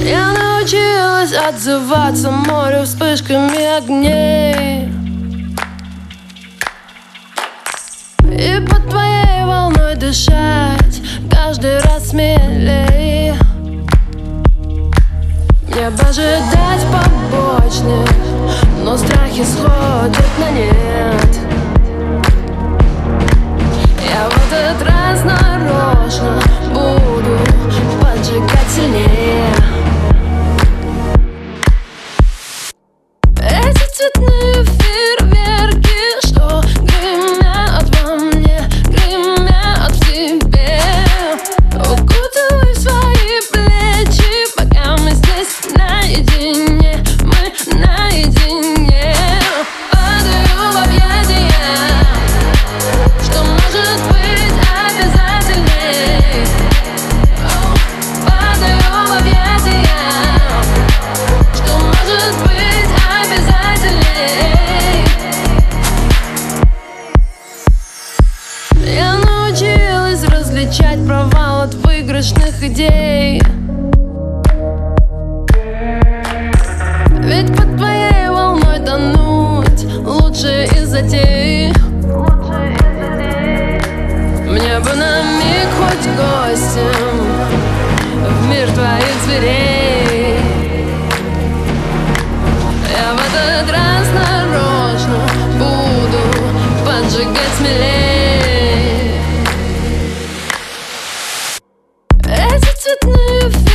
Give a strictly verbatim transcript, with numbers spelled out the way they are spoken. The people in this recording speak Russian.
Я научилась отзываться морю вспышками огней, и под твоей волной дышать каждый раз смелей. Мне бы ожидать побочных, но страхи сходят на нет. Я в этот раз нарочно буду поджигать сильнее. Эти цветные фейерверки, что гремят во мне, гремят в тебе. Укутывай свои плечи, пока мы здесь наедине, мы наедине. Падаю в объятия, что может быть обязательней. Падаю в объятия, что может быть обязательней. Я научилась различать провал от выигрышных идей, ведь под твоей волной тонуть лучше из затей. Мне бы на миг хоть гостем в мир твоих зверей. Я в этот раз нарочно буду поджигать смелей. Эти цветные